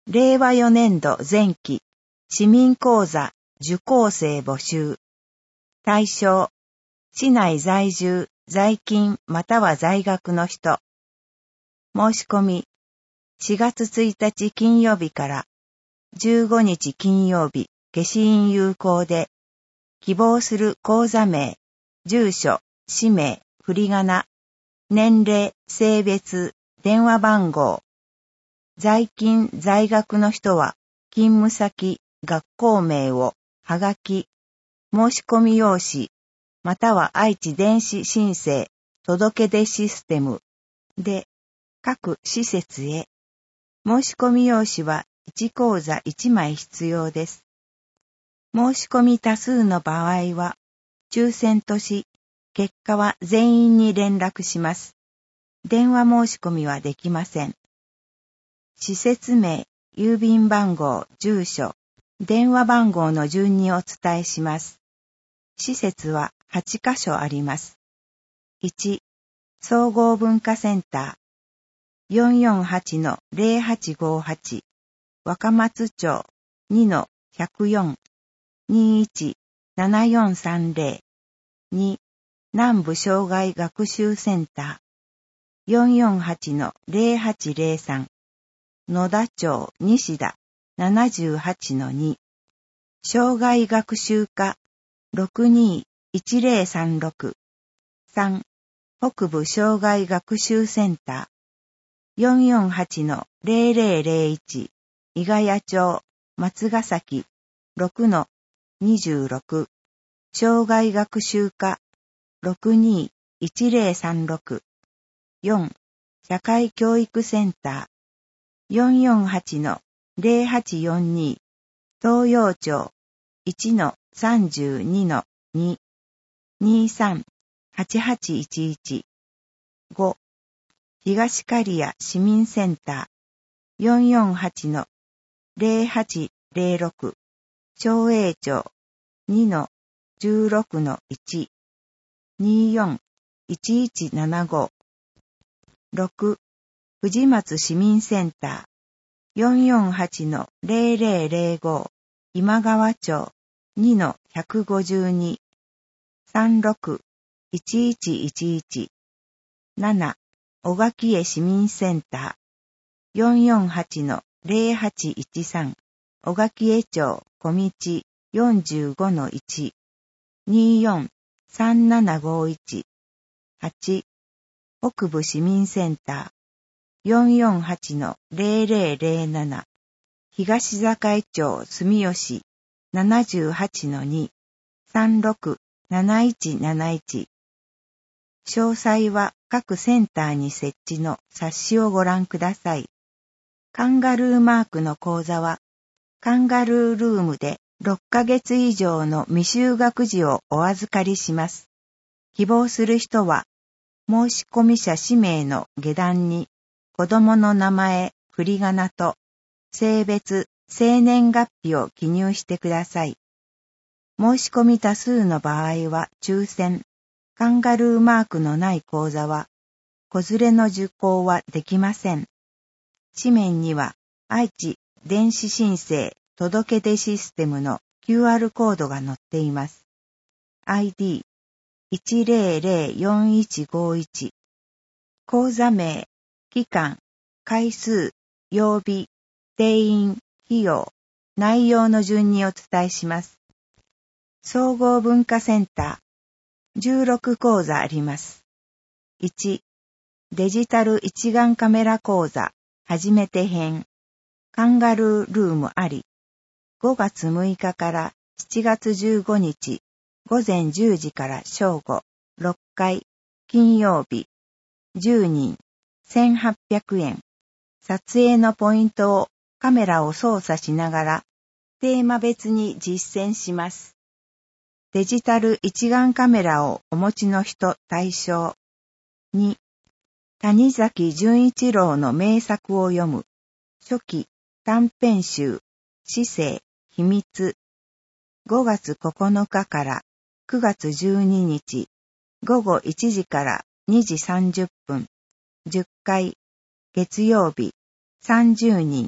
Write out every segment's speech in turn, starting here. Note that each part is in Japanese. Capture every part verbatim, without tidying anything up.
れいわよねんど前期市民講座受講生募集。対象、市内在住、在勤または在学の人。申し込み、しがつついたち金曜日からじゅうごにち金曜日、消印有効で、希望する講座名、住所、氏名、振り仮名、年齢、性別、電話番号。在勤、在学の人は、勤務先、学校名を、はがき、申し込み用紙、または愛知電子申請、届出システムで、各施設へ。申し込み用紙はいちこうざいちまい必要です。申し込み多数の場合は、抽選とし、結果は全員に連絡します。電話申し込みはできません。施設名、郵便番号、住所、電話番号の順にお伝えします。施設ははちかしょあります。いち、総合文化センター よんよんはちのぜろはちごはち 若松町 にのひゃくよん にいち ななよんさんぜろ に、南部障害学習センター よんよんはちのぜろはちぜろさん野田町西田 ななじゅうはちのに 障害学習課 ろくにいちぜろさんろく さん北部障害学習センター よんよんはちのぜろぜろぜろいち 伊ヶ谷町松ヶ崎 ろくのにじゅうろく 障害学習課 ろくにいちぜろさんろく よん社会教育センターよんよんはちのぜろはちよんに 東洋町 いちのさんじゅうにのに にさんはちはちいちいち ご東刈谷市民センターよんよんはちのぜろはちぜろろく松栄町 にのじゅうろくのいち によんいちいちななご ろく藤松市民センターよんよんはちのぜろぜろぜろご今川町 にのひゃくごじゅうに さんろくいちいちいちいち なな小垣江市民センターよんよんはちのぜろはちいちさん小垣江町小道 よんじゅうごのいち によんさんななごいち はち北部市民センターよんよんはちのぜろぜろぜろなな東境町住吉 ななじゅうはちのに さんろくなないちなないち。詳細は各センターに設置の冊子をご覧ください。カンガルーマークの講座は、カンガルールームでろっかげつ以上の未就学児をお預かりします。希望する人は、申込者氏名の下段に、子供の名前、振り仮名と、性別、生年月日を記入してください。申し込み多数の場合は抽選、カンガルーマークのない講座は、子連れの受講はできません。紙面には、愛知電子申請届出システムの キューアール コードが載っています。アイディーいちぜろぜろよんいちごいち 講座名、期間、回数、曜日、定員、費用、内容の順にお伝えします。総合文化センター、じゅうろく講座あります。いち、デジタル一眼カメラ講座、初めて編、カンガルールームあり、ごがつむいかからしちがつじゅうごにち、ごぜんじゅうじから正午、ろっかい、金曜日、じゅうにん、せんはっぴゃくえん。撮影のポイントをカメラを操作しながら、テーマ別に実践します。デジタル一眼カメラをお持ちの人対象。に、谷崎潤一郎の名作を読む。初期、短編集、知性、秘密。ごがつここのかからくがつじゅうににち、ごごいちじからにじさんじゅっぷん、じゅっかい、月曜日、さんじゅうにん、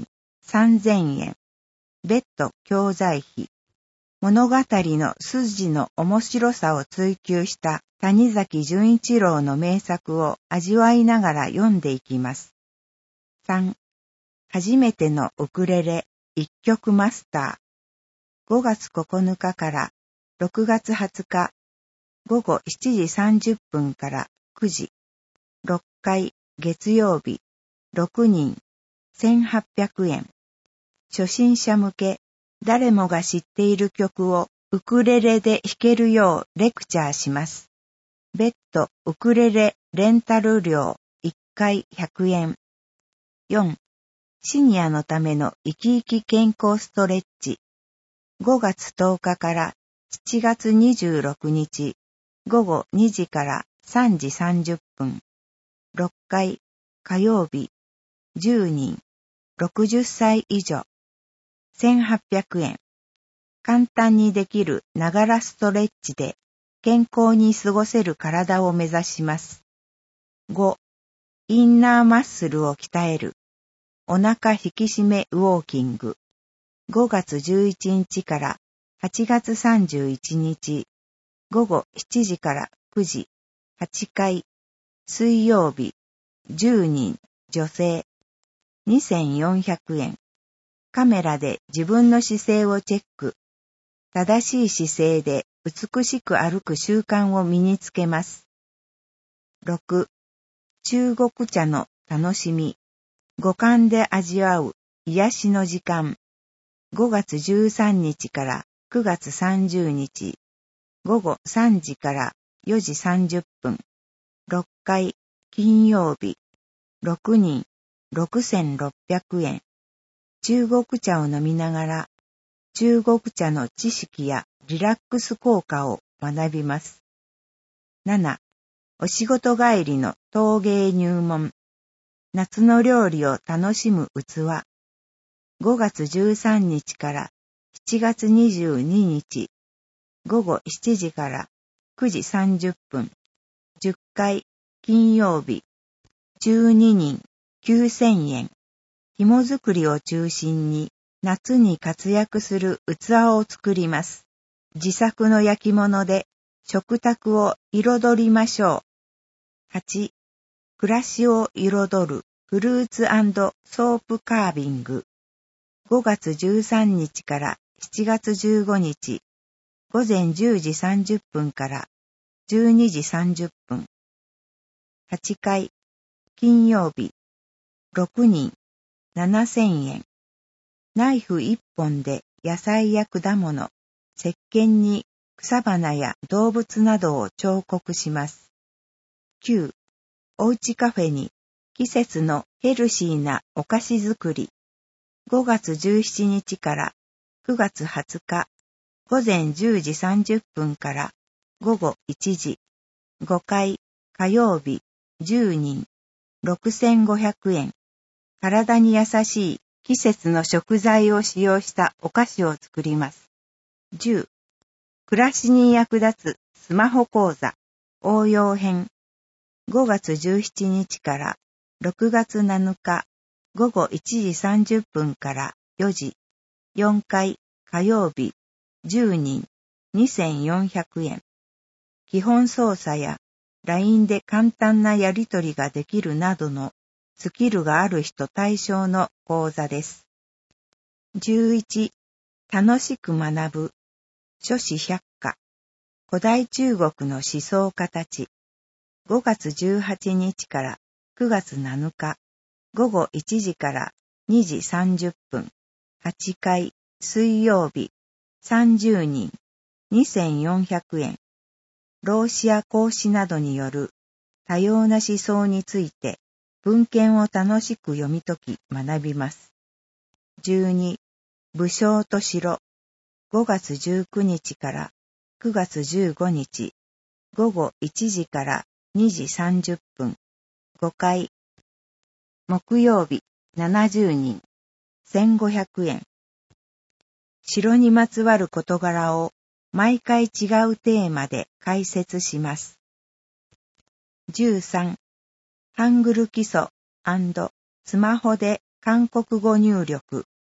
さんぜんえん。別途教材費。物語の筋の面白さを追求した谷崎潤一郎の名作を味わいながら読んでいきます。さん. 初めてのウクレレ一曲マスター。ごがつここのかからろくがつはつかごごしちじさんじゅっぷんからくじ。ろっかい月曜日ろくにんせんはっぴゃくえん。初心者向け、誰もが知っている曲をウクレレで弾けるようレクチャーします。別途ウクレレレンタル料いっかいひゃくえん。よん. シニアのための生き生き健康ストレッチ。ごがつとおかからしちがつにじゅうろくにちごごにじからさんじさんじゅっぷん。ろっかい火曜日じゅうにんろくじゅっさい以上。せんはっぴゃくえん。簡単にできるながらストレッチで健康に過ごせる体を目指します。ご. インナーマッスルを鍛える。お腹引き締めウォーキング。ごがつじゅういちにちからはちがつさんじゅういちにちごごしちじからくじはちかい。水曜日じゅうにん女性にせんよんひゃくえん。カメラで自分の姿勢をチェック。正しい姿勢で美しく歩く習慣を身につけます。ろく. 中国茶の楽しみ。五感で味わう癒しの時間。ごがつじゅうさんにちからくがつさんじゅうにちごごさんじからよじさんじゅっぷん。ろっかい金曜日ろくにんろくせんろっぴゃくえん。中国茶を飲みながら中国茶の知識やリラックス効果を学びます。なな. お仕事帰りの陶芸入門。夏の料理を楽しむ器。ごがつじゅうさんにちからしちがつにじゅうににちごごしちじからくじさんじゅっぷん。じゅっかい金曜日じゅうににんきゅうせんえん。紐作りを中心に夏に活躍する器を作ります。自作の焼き物で食卓を彩りましょう。はち. 暮らしを彩るフルーツ&ソープカービング。ごがつじゅうさんにちからしちがつじゅうごにちごぜんじゅうじさんじゅっぷんからじゅうにじさんじゅっぷん。はちかい金曜日ろくにんななせんえん。ナイフいっぽんで野菜や果物、石鹸に草花や動物などを彫刻します。きゅう. おうちカフェに季節のヘルシーなお菓子作り。ごがつじゅうしちにちからくがつはつかごぜんじゅうじさんじゅっぷんからごごいちじごかい火曜日じゅうにんろくせんごひゃくえん。体に優しい季節の食材を使用したお菓子を作ります。じゅう. 暮らしに役立つスマホ講座応用編。ごがつじゅうしちにちからろくがつなのかごごいちじさんじゅっぷんからよじよんかい火曜日じゅうにんにせんよんひゃくえん。基本操作や ライン で簡単なやり取りができるなどのスキルがある人対象の講座です。じゅういち. 楽しく学ぶ諸子百科古代中国の思想家たち。ごがつじゅうはちにちからくがつなのかごごいちじからにじさんじゅっぷん。はちかい水曜日さんじゅうにんにせんよんひゃくえん。老子や孔子などによる多様な思想について文献を楽しく読み解き学びます。じゅうに. 武将と城。ごがつじゅうくにちからくがつじゅうごにちごごいちじからにじさんじゅっぷん。ごかい木曜日ななじゅうにんせんごひゃくえん。城にまつわる事柄を毎回違うテーマで解説します。じゅうさん. ハングル基礎&スマホで韓国語入力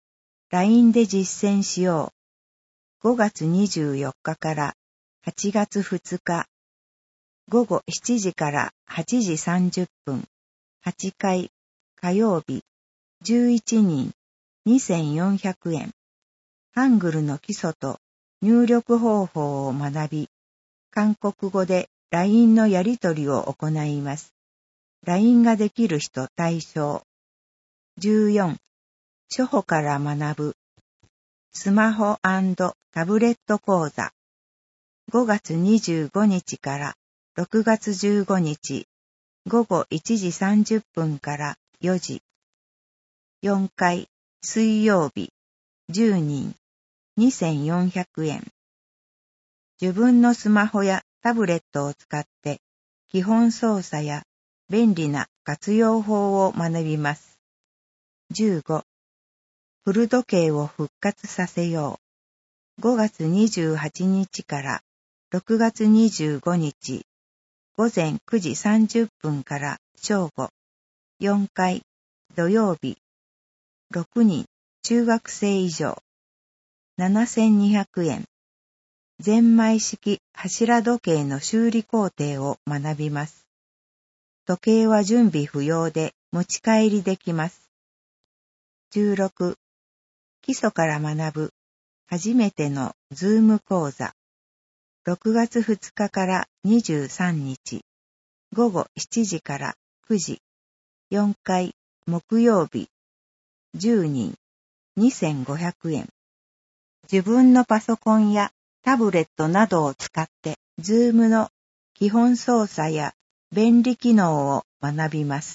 ライン で実践しよう。ごがつにじゅうよっかからはちがつふつか、ごごしちじからはちじさんじゅっぷん、はちかい、火曜日、じゅういちにん、にせんよんひゃくえん。ハングルの基礎と入力方法を学び、韓国語で ライン のやり取りを行います。ライン ができる人対象。じゅうよん、初歩から学ぶ。スマホ&タブレット講座。ごがつにじゅうごにちからろくがつじゅうごにち、ごごいちじさんじゅっぷんからよじ。よんかい、水曜日、じゅうにん、にせんよんひゃくえん。自分のスマホやタブレットを使って基本操作や便利な活用法を学びます。じゅうご、古時計を復活させよう。ごがつにじゅうはちにちからろくがつにじゅうごにち、ごぜんくじさんじゅっぷんから正午。よんかい、土曜日。ろくにん、中学生以上。ななせんにひゃくえん。ゼンマイ式柱時計の修理工程を学びます。時計は準備不要で持ち帰りできます。じゅうろく、基礎から学ぶ初めてのズーム講座。ろくがつふつかからにじゅうさんにち、ごごしちじからくじ。よんかい、木曜日。じゅうにん、にせんごひゃくえん。自分のパソコンやタブレットなどを使って、ズームの基本操作や便利機能を学びます。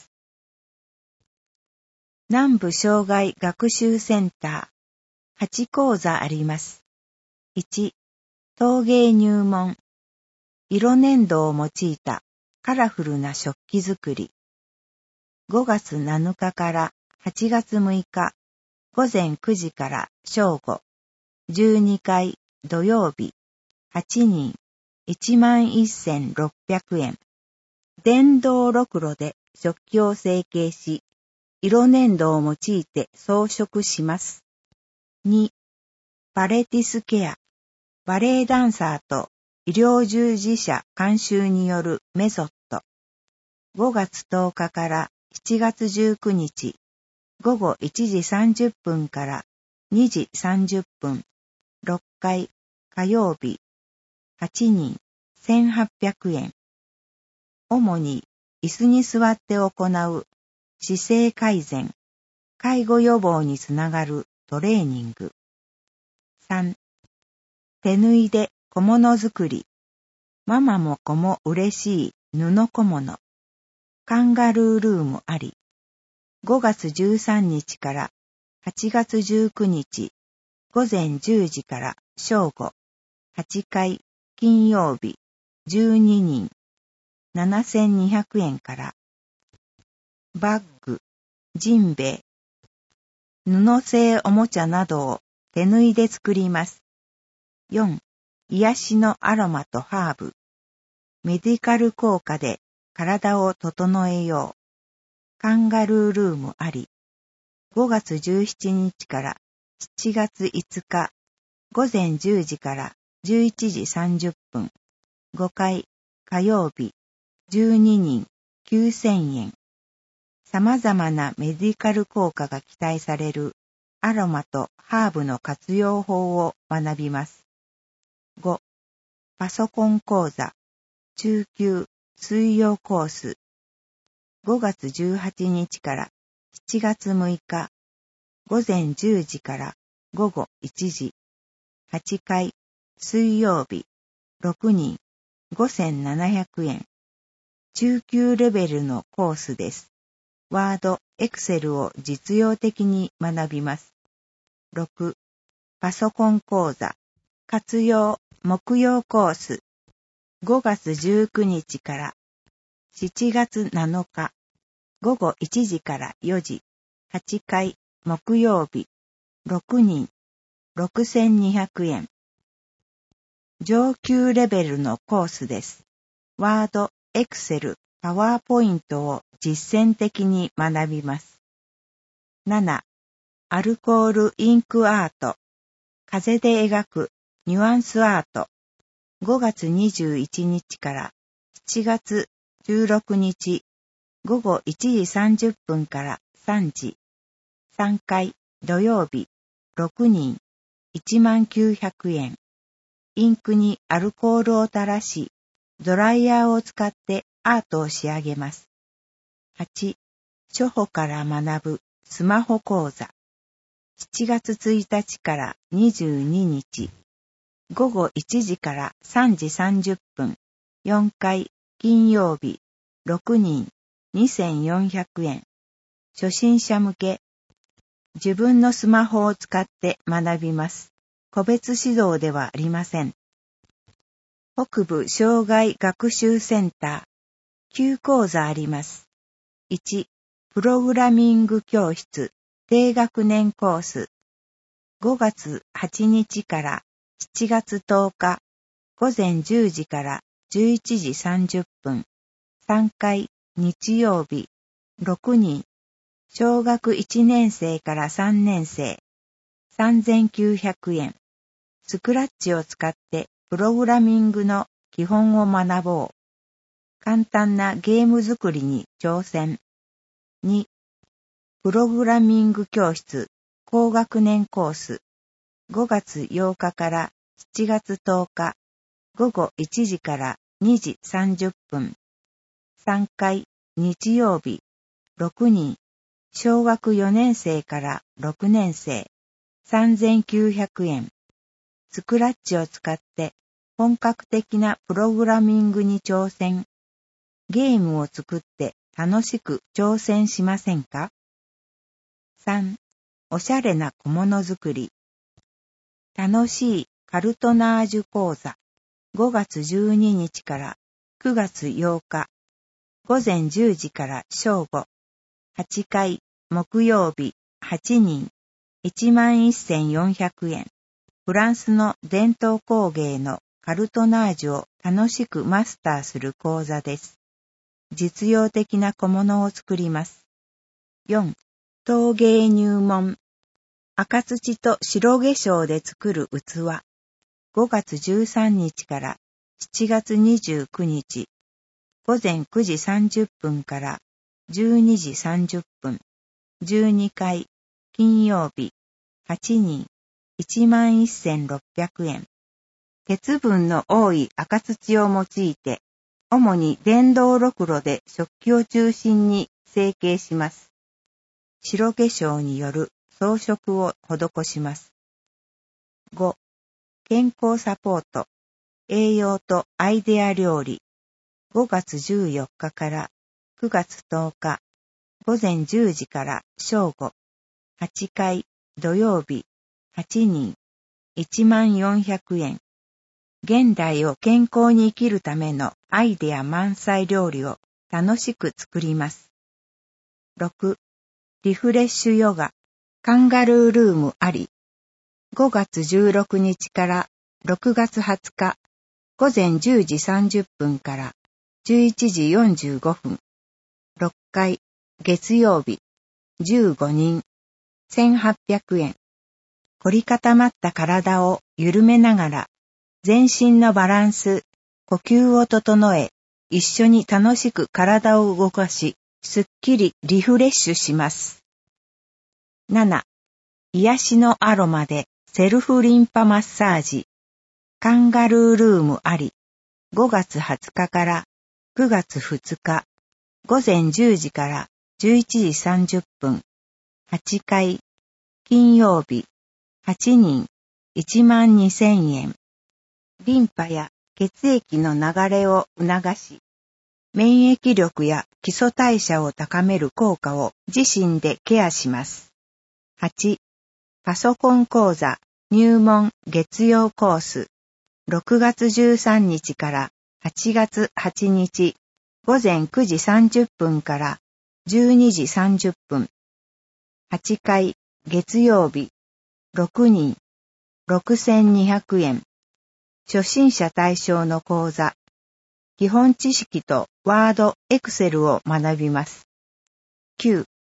南部障害学習センター、はち講座あります。いち、陶芸入門。色粘土を用いたカラフルな食器作り。ごがつなのかからはちがつむいか、ごぜんくじから正午。じゅうにかい、土曜日。はちにん、いちまんせんろっぴゃくえん。電動ろくろで食器を成形し、色粘土を用いて装飾します。に、パレティスケア。バレエダンサーと医療従事者監修によるメソッド。ごがつとおかからしちがつじゅうくにち、ごごいちじさんじゅっぷんからにじさんじゅっぷん、ろっかい、火曜日。はちにん、せんはっぴゃくえん。主に椅子に座って行う姿勢改善、介護予防につながるトレーニング。さん、手縫いで小物作り。ママも子も嬉しい布小物。カンガルールームあり。ごがつじゅうさんにちからはちがつじゅうくにち、ごぜんじゅうじから正午。はちかい、金曜日。じゅうににん。ななせんにひゃくえんから。バッグ、ジンベエ。布製おもちゃなどを手縫いで作ります。よん、癒しのアロマとハーブ。メディカル効果で体を整えよう。カンガルールームあり。ごがつじゅうしちにちからしちがついつか、ごぜんじゅうじからじゅういちじさんじゅっぷん。ごかい、火曜日。じゅうににん、きゅうせんえん。様々なメディカル効果が期待されるアロマとハーブの活用法を学びます。ご、パソコン講座、中級水曜コース。ごがつじゅうはちにちからしちがつむいか、ごぜんじゅうじからごごいちじ。はちかい、水曜日。ろくにん、ごせんななひゃくえん。中級レベルのコースです。ワード、エクセルを実用的に学びます。ろく、パソコン講座、活用、木曜コース。ごがつじゅうくにちからしちがつなのか、ごごいちじからよじ。はちかい、木曜日。ろくにん、ろくせんにひゃくえん。上級レベルのコースです。ワード、エクセル、パワーポイントを実践的に学びます。なな、 アルコールインクアート、風で描くニュアンスアート、ごがつにじゅういちにちからしちがつじゅうろくにちごごいちじさんじゅっぷんからさんじ、さんかい土曜日ろくにんいちまんきゅうひゃくえん。インクにアルコールを垂らし、ドライヤーを使ってアートを仕上げます。はち、初歩から学ぶスマホ講座。しちがつついたちからにじゅうににち、ごごいちじからさんじさんじゅっぷん、よんかい金曜日ろくにんにせんよんひゃくえん。初心者向け。自分のスマホを使って学びます。個別指導ではありません。北部障害学習センター。きゅう講座あります。いち、プログラミング教室低学年コース。ごがつはちにちからしちがつとおか、ごぜんじゅうじからじゅういちじさんじゅっぷん。さんかい日曜日ろくにん。小学いちねんせいからさんねんせい。さんぜんきゅうひゃくえん。スクラッチを使ってプログラミングの基本を学ぼう。簡単なゲーム作りに挑戦。に、プログラミング教室高学年コース。ごがつようかからしちがつとおか、ごごいちじからにじさんじゅっぷん。さんかい日曜日ろくにん。小学よねんせいからろくねんせい。さんぜんきゅうひゃくえん。スクラッチを使って本格的なプログラミングに挑戦。ゲームを作って楽しく挑戦しませんか？さん、おしゃれな小物作り。楽しいカルトナージュ講座。ごがつじゅうににちからくがつようか。ごぜんじゅうじから正午。はちかい木曜日はちにん。いちまんせんよんひゃくえん。フランスの伝統工芸のカルトナージュを楽しくマスターする講座です。実用的な小物を作ります。よん、陶芸入門。赤土と白化粧で作る器。ごがつじゅうさんにちからしちがつにじゅうくにち。ごぜんくじさんじゅっぷんからじゅうにじさんじゅっぷん。じゅうにかい金曜日はちにん。いちまんせんろっぴゃくえん。鉄分の多い赤土を用いて、主に電動ろくろで食器を中心に成形します。白化粧による装飾を施します。ご、健康サポート、栄養とアイデア料理。ごがつじゅうよっかからくがつとおか、ごぜんじゅうじから正午。はちかい土曜日はちにん。いちまんよんひゃくえん。現代を健康に生きるためのアイデア満載料理を楽しく作ります。ろく、リフレッシュヨガ、カンガルールームあり。ごがつじゅうろくにちからろくがつはつか、ごぜんじゅうじさんじゅっぷんからじゅういちじよんじゅうごふん。ろっかい月曜日じゅうごにん。せんはっぴゃくえん。凝り固まった体を緩めながら、全身のバランス、呼吸を整え、一緒に楽しく体を動かし、すっきりリフレッシュします。なな、癒しのアロマでセルフリンパマッサージ。カンガルールームあり。ごがつはつかからくがつふつか、ごぜんじゅうじからじゅういちじさんじゅっぷん。はちかい金曜日はちにん。いちまんにせんえん。リンパや血液の流れを促し、免疫力や基礎代謝を高める効果を自身でケアします。はち、パソコン講座入門月曜コース。ろくがつじゅうさんにちからはちがつはちにち、ごぜんくじさんじゅっぷんからじゅうにじさんじゅっぷん。はちかい月曜日ろくにん。ろくせんにひゃくえん。初心者対象の講座。基本知識とワード、エクセルを学びます。きゅう、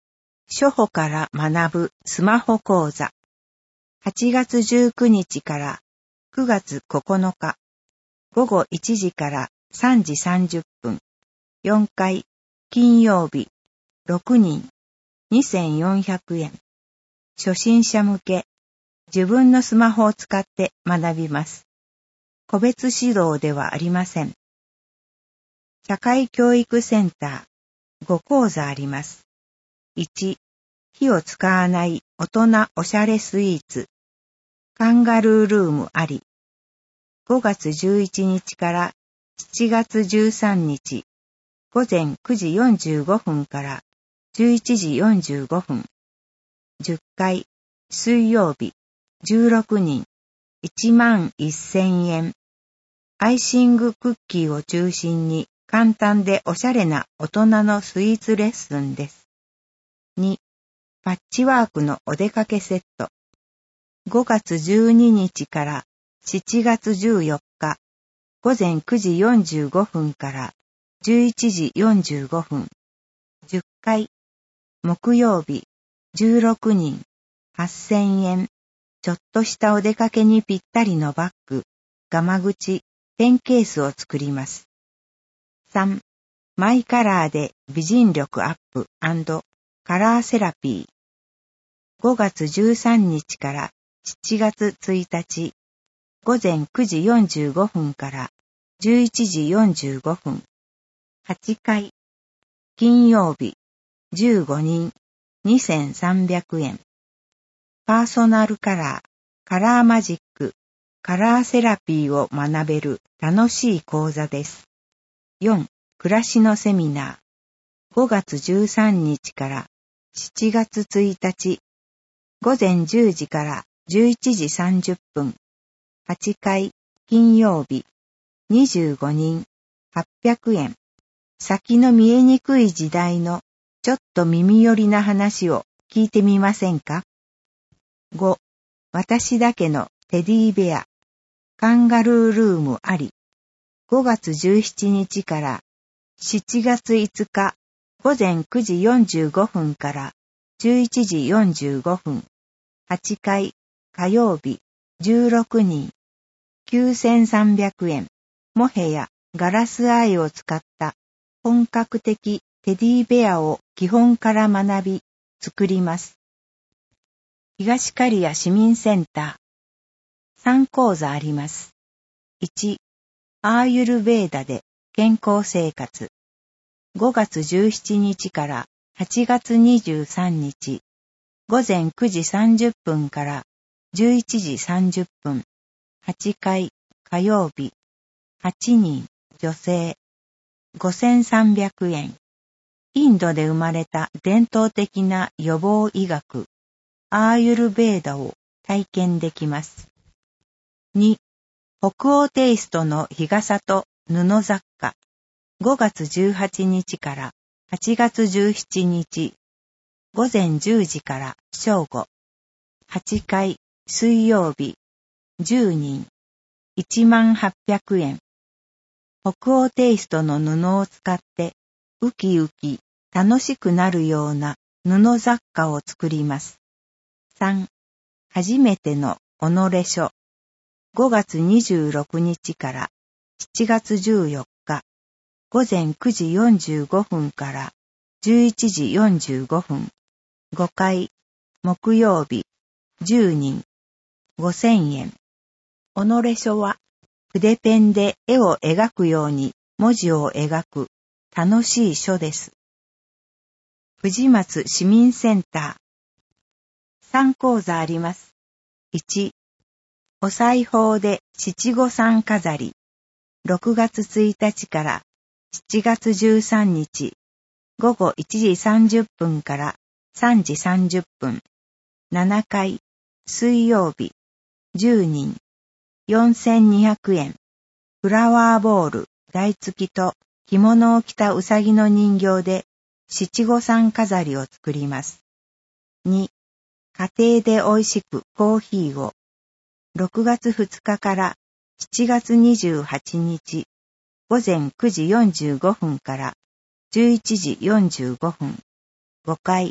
初歩から学ぶスマホ講座。はちがつじゅうくにちからくがつここのか、ごごいちじからさんじさんじゅっぷん、よんかい、金曜日、ろくにん、にせんよんひゃくえん。初心者向け、自分のスマホを使って学びます。個別指導ではありません。社会教育センター、ごこうざあります。いち、火を使わない大人おしゃれスイーツ。カンガルールームあり。ごがつじゅういちにちからしちがつじゅうさんにち、ごぜんくじよんじゅうごふんからじゅういちじよんじゅうごふん。じゅっかい、水曜日、じゅうろくにん、いちまんせんえん。アイシングクッキーを中心に簡単でおしゃれな大人のスイーツレッスンです。に、パッチワークのお出かけセット。ごがつじゅうににちからしちがつじゅうよっか、ごぜんくじよんじゅうごふんからじゅういちじよんじゅうごふん。じゅっかい、木曜日、じゅうろくにん、はっせんえん。ちょっとしたお出かけにぴったりのバッグ、ガマ口、ペンケースを作ります。さん、マイカラーで美人力アップ&カラーセラピー。ごがつじゅうさんにちからしちがつついたち、ごぜんくじよんじゅうごふんからじゅういちじよんじゅうごふん。はちかい、金曜日、じゅうごにん、にせんさんびゃくえん。パーソナルカラー、カラーマジック、カラーセラピーを学べる楽しい講座です。よん、暮らしのセミナー。ごがつじゅうさんにちからしちがつついたち、ごぜんじゅうじからじゅういちじさんじゅっぷん。はちかい、金曜日、にじゅうごにん、はっぴゃくえん。先の見えにくい時代のちょっと耳寄りな話を聞いてみませんか？ご、私だけのテディベア、カンガルールームあり。ごがつじゅうしちにちからしちがついつか、ごぜんくじよんじゅうごふんからじゅういちじよんじゅうごふん。はちかい、火曜日、じゅうろくにん、きゅうせんさんびゃくえん。モヘやガラスアイを使った本格的テディベアを基本から学び、作ります。東刈谷市民センター。さんこうざあります。いち、アーユルベーダで健康生活。ごがつじゅうしちにちからはちがつにじゅうさんにち、ごぜんくじさんじゅっぷんからじゅういちじさんじゅっぷん。はちかい、火曜日、はちにん、女性、ごせんさんびゃくえん。インドで生まれた伝統的な予防医学、アーユルベーダを体験できます。に、北欧テイストの日傘と布雑貨。ごがつじゅうはちにちからはちがつじゅうしちにち、ごぜんじゅうじから正午。はちかい、水曜日、じゅうにん、いちまんはっぴゃくえん。北欧テイストの布を使ってウキウキ楽しくなるような布雑貨を作ります。さん、初めての己書。ごがつにじゅうろくにちからしちがつじゅうよっか、ごぜんくじよんじゅうごふんからじゅういちじよんじゅうごふん。ごかい、木曜日、じゅうにん、ごせんえん。己書は筆ペンで絵を描くように文字を描く楽しい書です。藤松市民センター。さんこうざあります。いち、お裁縫で七五三飾り。ろくがつついたちからしちがつじゅうさんにち、ごごいちじさんじゅっぷんからさんじさんじゅっぷん。ななかい、水曜日、じゅうにん、よんせんにひゃくえん。フラワーボール、台付きと着物を着たうさぎの人形で七五三飾りを作ります。に、家庭で美味しくコーヒーを。ろくがつふつかからしちがつにじゅうはちにち、ごぜんくじよんじゅうごふんからじゅういちじよんじゅうごふん。ごかい、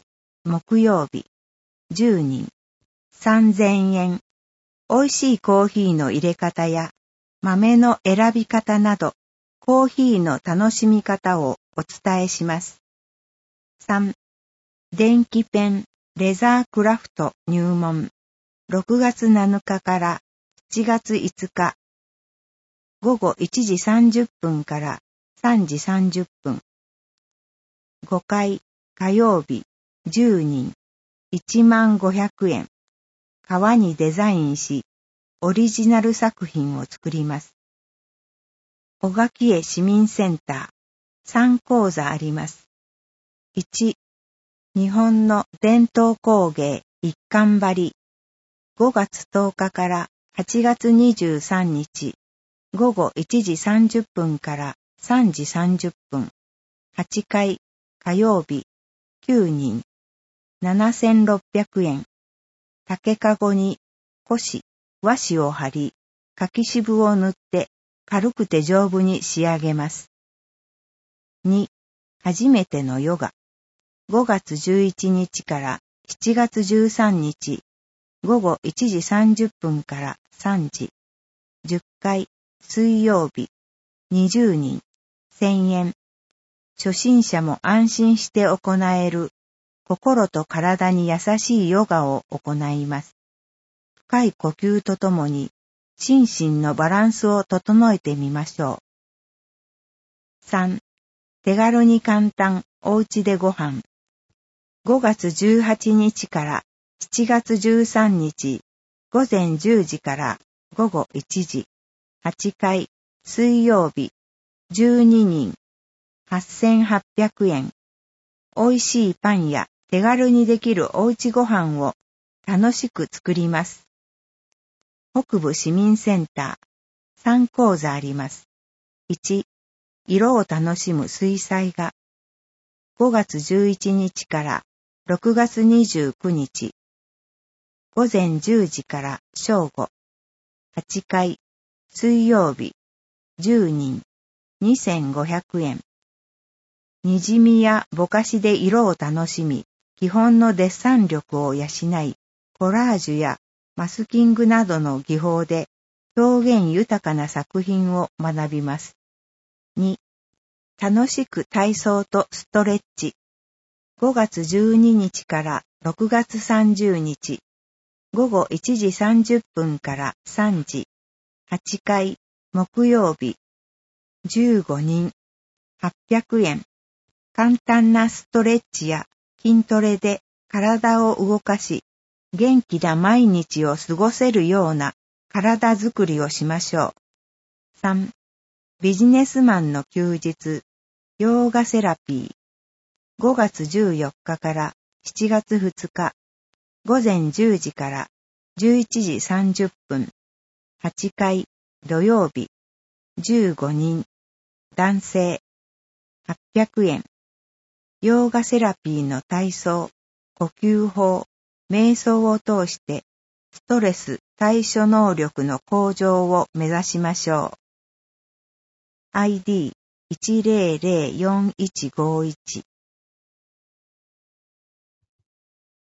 木曜日、じゅうにん、さんぜんえん。美味しいコーヒーの入れ方や、豆の選び方など、コーヒーの楽しみ方をお伝えします。さん. 電気ペン、レザークラフト入門。ろくがつなのかからしちがついつか。ごごいちじさんじゅっぷんからさんじさんじゅっぷん。ごかい、火曜日、じゅうにん、いちまんごひゃくえん。革にデザインし、オリジナル作品を作ります。小垣江市民センター、さん講座あります。いち. 日本の伝統工芸一貫張り。ごがつとおかからはちがつにじゅうさんにち、ごごいちじさんじゅっぷんからさんじさんじゅっぷん。はちかい、火曜日、きゅうにん、ななせんろっぴゃくえん。竹かごに古紙、和紙を貼り、柿渋を塗って軽くて丈夫に仕上げます。に. 初めてのヨガ。ごがつじゅういちにちからしちがつじゅうさんにち、ごごいちじさんじゅっぷんからさんじ。じゅっかい、水曜日、にじゅうにん、せんえん。初心者も安心して行える、心と体に優しいヨガを行います。深い呼吸とともに、心身のバランスを整えてみましょう。さん. 手軽に簡単、おうちでご飯。ごがつじゅうはちにちからしちがつじゅうさんにち、ごぜんじゅうじからごごいちじ、はちかい、水曜日、じゅうににん、はっせんはっぴゃくえん。美味しいパンや手軽にできるおうちご飯を楽しく作ります。北部市民センター、さん講座あります。いち. 色を楽しむ水彩画。ごがつじゅういちにちからろくがつにじゅうくにち。ごぜんじゅうじから正午。はちかい、水曜日、じゅうにん、にせんごひゃくえん。にじみやぼかしで色を楽しみ、基本のデッサン力を養い、コラージュやマスキングなどの技法で表現豊かな作品を学びます。に. 楽しく体操とストレッチ。ごがつじゅうににちからろくがつさんじゅうにち、ごごいちじさんじゅっぷんからさんじ、はちかい、木曜日、じゅうごにん、はっぴゃくえん。簡単なストレッチや筋トレで体を動かし、元気な毎日を過ごせるような体づくりをしましょう。さん. ビジネスマンの休日、ヨーガセラピー。ごがつじゅうよっかからしちがつふつか、ごぜんじゅうじからじゅういちじさんじゅっぷん。はちかい、土曜日、じゅうごにん、男性、はっぴゃくえん。ヨーガセラピーの体操、呼吸法、瞑想を通して、ストレス対処能力の向上を目指しましょう。アイディーいちぜろぜろよんいちごいち